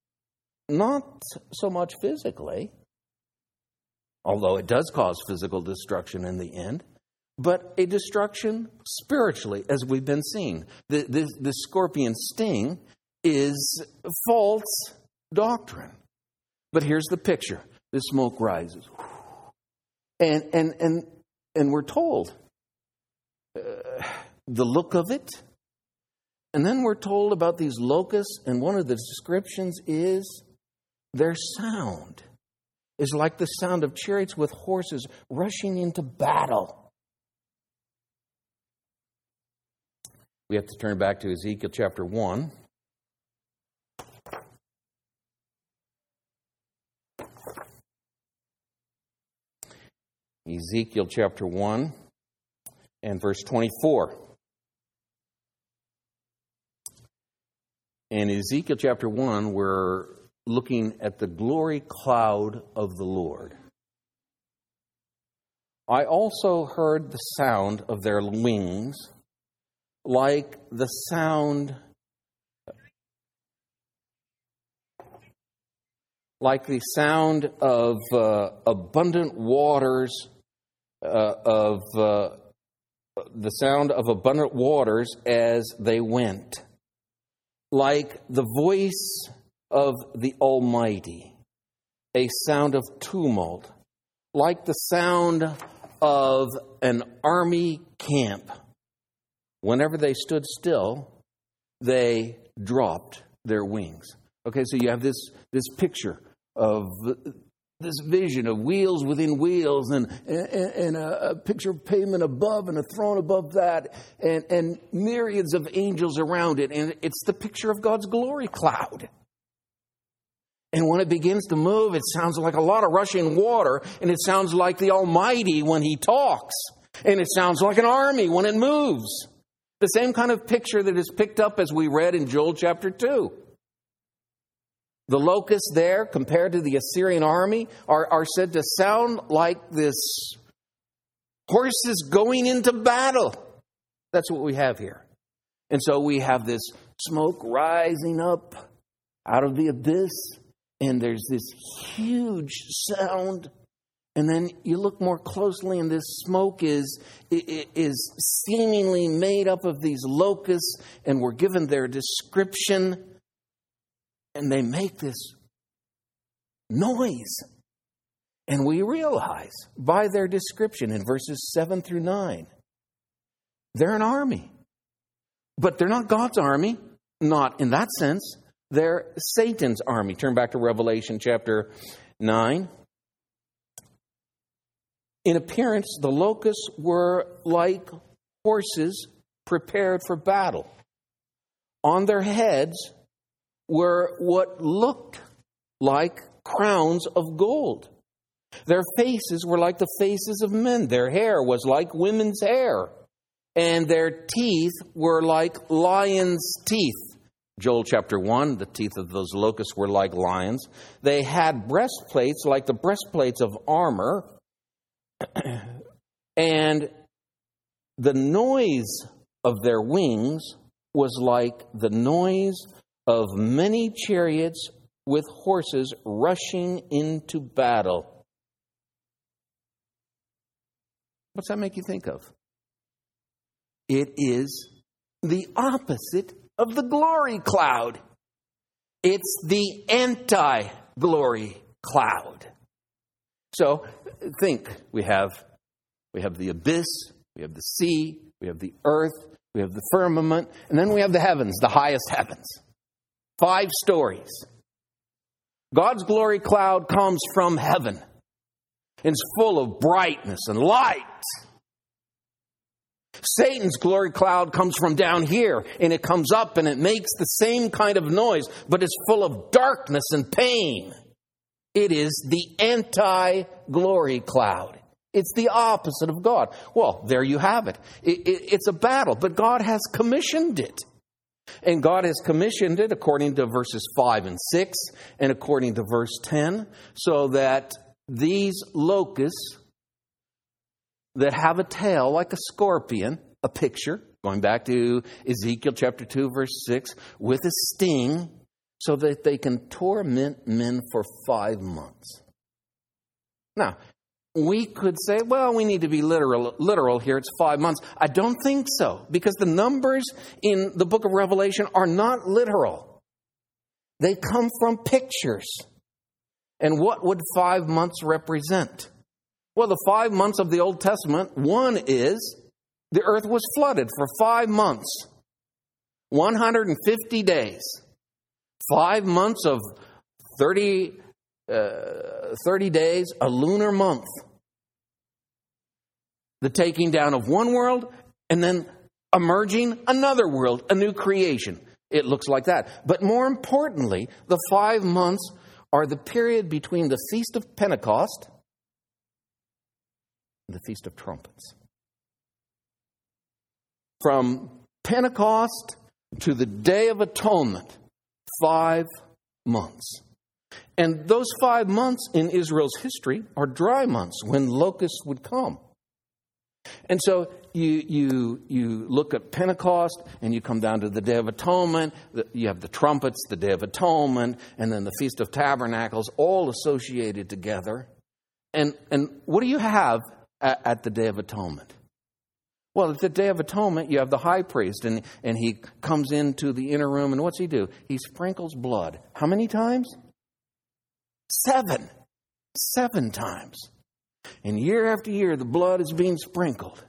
Not so much physically, although it does cause physical destruction in the end, but a destruction spiritually, as we've been seeing. The, the, the scorpion sting is false doctrine. But here's the picture. The smoke rises. And, and, and, and we're told uh, the look of it. And then we're told about these locusts, and one of the descriptions is their sound is like the sound of chariots with horses rushing into battle. We have to turn back to Ezekiel chapter one. Ezekiel chapter one and verse twenty-four. In Ezekiel chapter one, we're looking at the glory cloud of the Lord. I also heard the sound of their wings, like the sound, like the sound of uh, abundant waters, uh, of uh, the sound of abundant waters as they went, like the voice of the Almighty, a sound of tumult, like the sound of an army camp. Whenever they stood still, they dropped their wings. Okay, so you have this, this picture of this vision of wheels within wheels, and, and, and a, a picture of pavement above and a throne above that, and, and myriads of angels around it. And it's the picture of God's glory cloud. And when it begins to move, it sounds like a lot of rushing water, and it sounds like the Almighty when He talks, and it sounds like an army when it moves. The same kind of picture that is picked up as we read in Joel chapter two. The locusts there, compared to the Assyrian army, are, are said to sound like this horses going into battle. That's what we have here. And so we have this smoke rising up out of the abyss, and there's this huge sound. And then you look more closely, and this smoke is, is seemingly made up of these locusts, and we're given their description. And they make this noise. And we realize by their description in verses seven through nine, they're an army. But they're not God's army, not in that sense. They're Satan's army. Turn back to Revelation chapter nine. In appearance, the locusts were like horses prepared for battle. On their heads were what looked like crowns of gold. Their faces were like the faces of men. Their hair was like women's hair. And their teeth were like lions' teeth. Joel chapter one, the teeth of those locusts were like lions. They had breastplates like the breastplates of armor. And the noise of their wings was like the noise of many chariots with horses rushing into battle. What's that make you think of? It is the opposite of the glory cloud. It's the anti-glory cloud. So think, we have we have the abyss, we have the sea, we have the earth, we have the firmament, and then we have the heavens, the highest heavens. Five stories. God's glory cloud comes from heaven. And it's full of brightness and light. Satan's glory cloud comes from down here, and it comes up and it makes the same kind of noise, but it's full of darkness and pain. It is the anti-glory cloud. It's the opposite of God. Well, there you have it. It, it. It's a battle, but God has commissioned it. And God has commissioned it according to verses five and six and according to verse ten, so that these locusts that have a tail like a scorpion, a picture, going back to Ezekiel chapter two, verse six, with a sting, so that they can torment men for five months. Now, we could say, well, we need to be literal, literal here. It's five months. I don't think so, because the numbers in the book of Revelation are not literal. They come from pictures. And what would five months represent? Well, the five months of the Old Testament, one is the earth was flooded for five months, one hundred fifty days, five months of thirty, uh, thirty days, a lunar month. The taking down of one world and then emerging another world, a new creation. It looks like that. But more importantly, the five months are the period between the Feast of Pentecost and the Feast of Trumpets. From Pentecost to the Day of Atonement, five months. And those five months in Israel's history are dry months when locusts would come. And so you you you look at Pentecost and you come down to the Day of Atonement. You have the trumpets, the Day of Atonement, and then the Feast of Tabernacles, all associated together. And and what do you have at, at the Day of Atonement? Well, at the Day of Atonement, you have the high priest, and, and he comes into the inner room, and what's he do? He sprinkles blood. How many times? Seven. Seven times. And year after year, the blood is being sprinkled.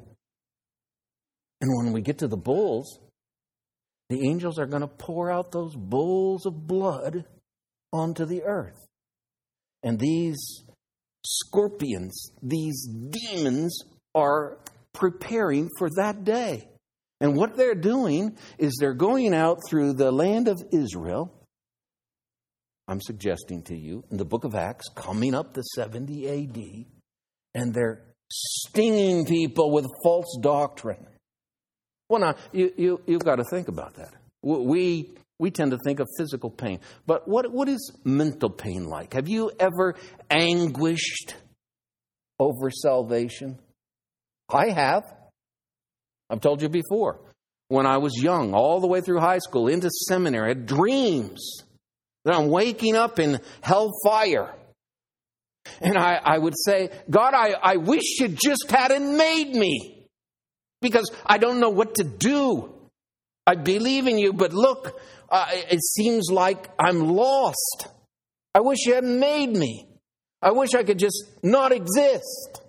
And when we get to the bulls, the angels are going to pour out those bowls of blood onto the earth. And these scorpions, these demons, are preparing for that day. And what they're doing is they're going out through the land of Israel. I'm suggesting to you, in the book of Acts, coming up to seventy A D, and they're stinging people with false doctrine. Well, now, you, you, you've got to think about that. We, we tend to think of physical pain. But what, what is mental pain like? Have you ever anguished over salvation? I have. I've told you before. When I was young, all the way through high school, into seminary, I had dreams that I'm waking up in hellfire. And I, I would say, God, I, I wish you just hadn't made me, because I don't know what to do. I believe in you, but look, uh, it seems like I'm lost. I wish you hadn't made me. I wish I could just not exist.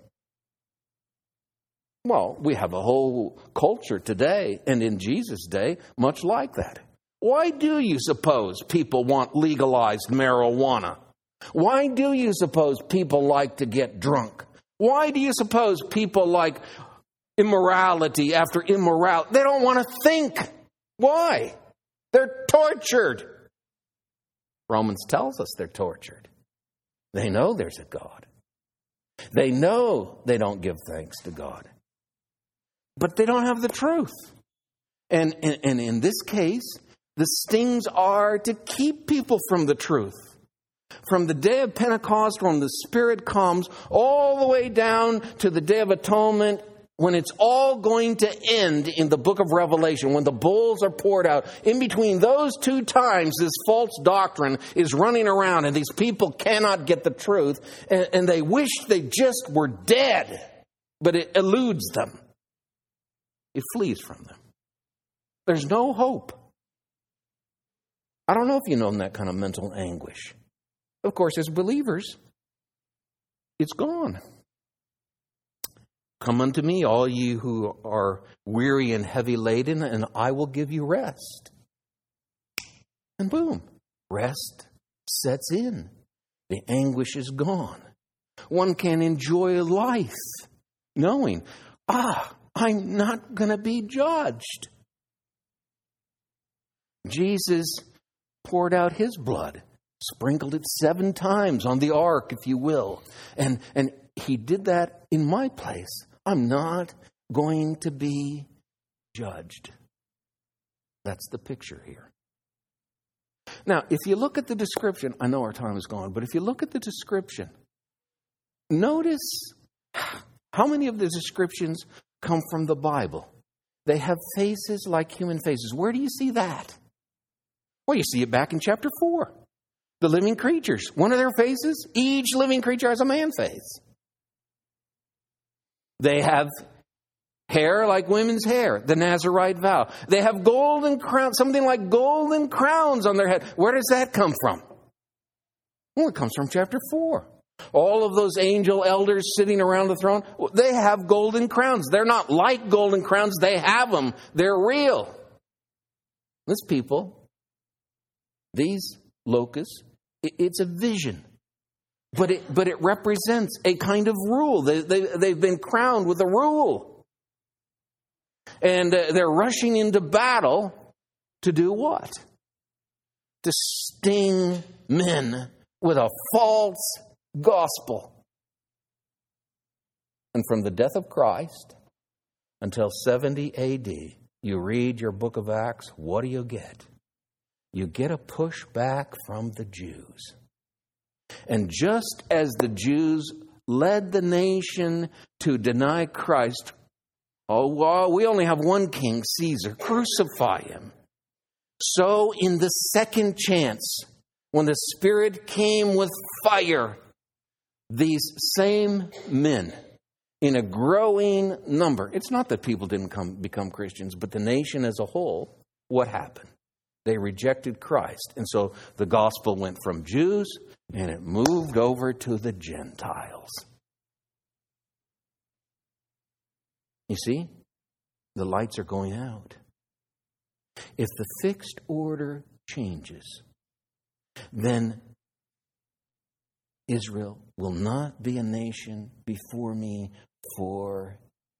Well, we have a whole culture today, and in Jesus' day, much like that. Why do you suppose people want legalized marijuana? Why do you suppose people like to get drunk? Why do you suppose people like immorality after immorality? They don't want to think. Why? They're tortured. Romans tells us they're tortured. They know there's a God. They know they don't give thanks to God. But they don't have the truth. And, and, and in this case, the stings are to keep people from the truth. From the day of Pentecost, when the Spirit comes, all the way down to the Day of Atonement, when it's all going to end in the book of Revelation, when the bowls are poured out. In between those two times, this false doctrine is running around, and these people cannot get the truth, and, and they wish they just were dead, but it eludes them. It flees from them. There's no hope. I don't know if you know that kind of mental anguish. Of course, as believers, it's gone. Come unto me, all you who are weary and heavy laden, and I will give you rest. And boom, rest sets in. The anguish is gone. One can enjoy life knowing, ah, I'm not going to be judged. Jesus poured out his blood, sprinkled it seven times on the ark, if you will. And, and he did that in my place. I'm not going to be judged. That's the picture here. Now, if you look at the description, I know our time is gone, but if you look at the description, notice how many of the descriptions come from the Bible. They have faces like human faces. Where do you see that? Well, you see it back in chapter four. The living creatures. One of their faces, each living creature has a man face. They have hair like women's hair, the Nazirite vow. They have golden crowns, something like golden crowns on their head. Where does that come from? Well, it comes from chapter four. All of those angel elders sitting around the throne, they have golden crowns. They're not like golden crowns. They have them. They're real. This people, these locusts, it's a vision. But it, but it represents a kind of rule. They, they, they've been crowned with a rule. And uh, they're rushing into battle to do what? To sting men with a false gospel. And from the death of Christ until seventy A D, you read your book of Acts, what do you get? You get a pushback from the Jews. And just as the Jews led the nation to deny Christ, oh, well, we only have one king, Caesar, crucify him. So in the second chance, when the Spirit came with fire, these same men, in a growing number, it's not that people didn't come become Christians, but the nation as a whole, what happened? They rejected Christ. And so the gospel went from Jews and it moved over to the Gentiles. You see, the lights are going out. If the fixed order changes, then Israel will not be a nation before me forever.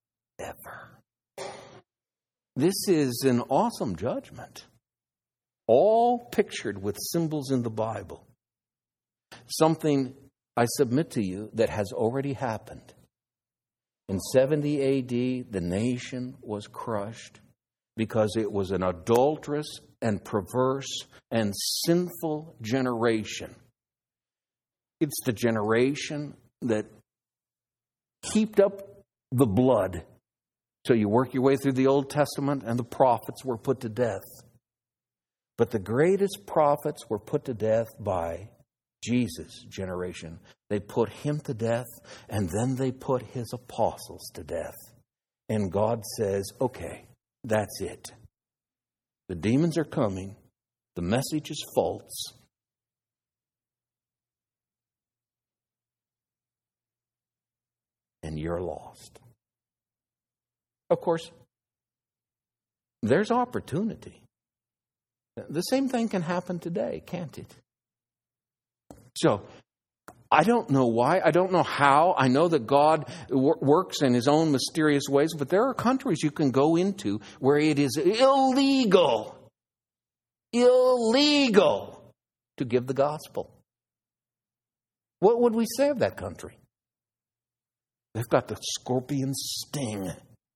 This is an awesome judgment, all pictured with symbols in the Bible. Something, I submit to you, that has already happened. In seventy A D, the nation was crushed because it was an adulterous and perverse and sinful generation. It's the generation that heaped up the blood. So you work your way through the Old Testament and the prophets were put to death. But the greatest prophets were put to death by Jesus' generation. They put him to death, and then they put his apostles to death. And God says, okay, that's it. The demons are coming. The message is false. And you're lost. Of course, there's opportunity. The same thing can happen today, can't it? So, I don't know why. I don't know how. I know that God w- works in his own mysterious ways, but there are countries you can go into where it is illegal, illegal to give the gospel. What would we say of that country? They've got the scorpion sting.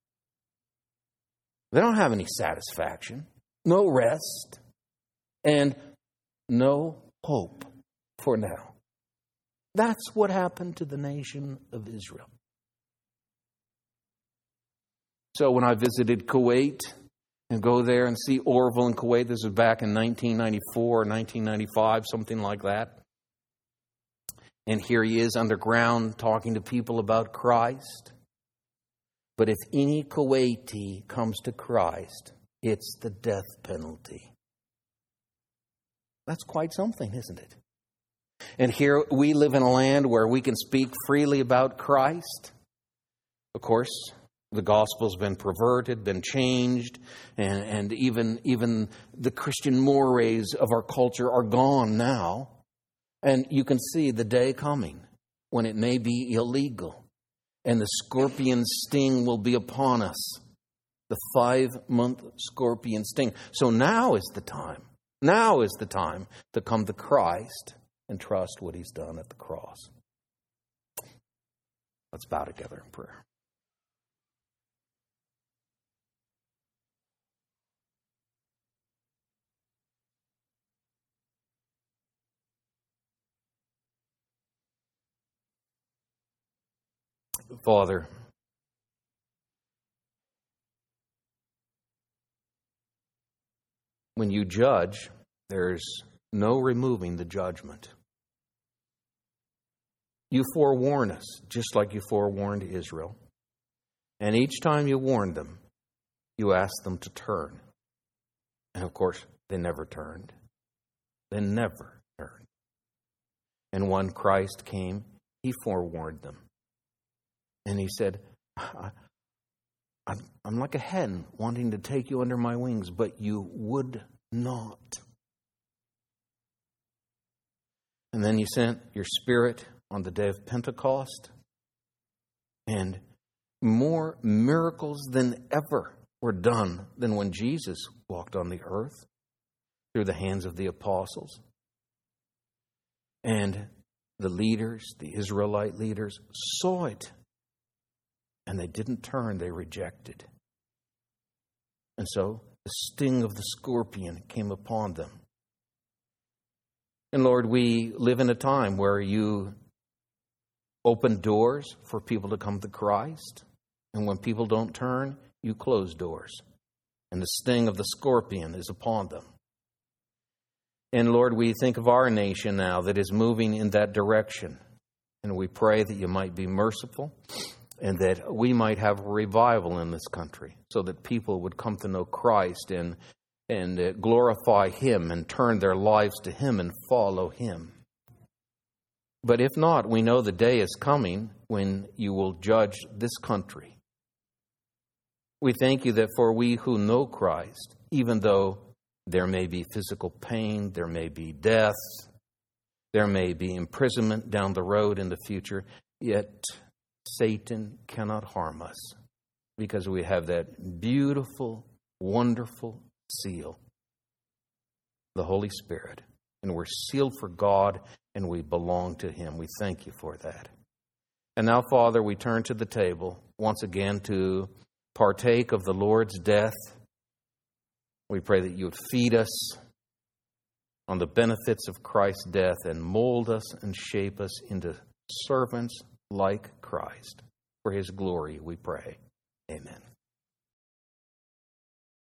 They don't have any satisfaction, no rest, and no hope for now. That's what happened to the nation of Israel. So when I visited Kuwait and go there and see Orville in Kuwait, this was back in nineteen ninety-four or nineteen ninety-five, something like that. And here he is underground talking to people about Christ. But if any Kuwaiti comes to Christ, it's the death penalty. That's quite something, isn't it? And here we live in a land where we can speak freely about Christ. Of course, the gospel's been perverted, been changed, and, and even, even the Christian mores of our culture are gone now. And you can see the day coming when it may be illegal and the scorpion sting will be upon us. The five-month scorpion sting. So now is the time. Now is the time to come to Christ and trust what he's done at the cross. Let's bow together in prayer. Father, when you judge, there's no removing the judgment. You forewarn us, just like you forewarned Israel. And each time you warned them, you asked them to turn. And of course, they never turned. They never turned. And when Christ came, he forewarned them. And he said, I'm, I'm like a hen wanting to take you under my wings, but you would not. And then you sent your Spirit on the day of Pentecost, and more miracles than ever were done than when Jesus walked on the earth through the hands of the apostles. And the leaders, the Israelite leaders, saw it. And they didn't turn, they rejected. And so the sting of the scorpion came upon them. And Lord, we live in a time where you open doors for people to come to Christ. And when people don't turn, you close doors. And the sting of the scorpion is upon them. And Lord, we think of our nation now that is moving in that direction. And we pray that you might be merciful. And that we might have a revival in this country so that people would come to know Christ and and uh, glorify Him and turn their lives to Him and follow Him. But if not, we know the day is coming when you will judge this country. We thank you that for we who know Christ, even though there may be physical pain, there may be death, there may be imprisonment down the road in the future, yet Satan cannot harm us because we have that beautiful, wonderful seal, the Holy Spirit. And we're sealed for God and we belong to Him. We thank you for that. And now, Father, we turn to the table once again to partake of the Lord's death. We pray that you would feed us on the benefits of Christ's death and mold us and shape us into servants like Christ. For His glory, we pray. Amen.